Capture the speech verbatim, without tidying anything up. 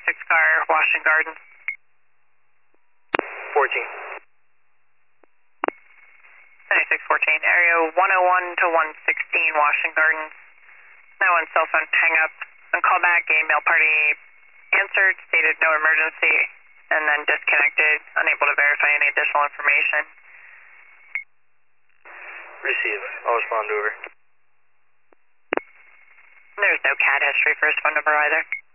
ninety-six car, Washington Gardens. fourteen. ninety-six fourteen, area one oh one to one sixteen, Washington Gardens. That one cell phone hang up. On call back, a male party answered, stated no emergency, and then disconnected, unable to verify any additional information. Receive. I'll respond over. There's no C A D history for his phone number either.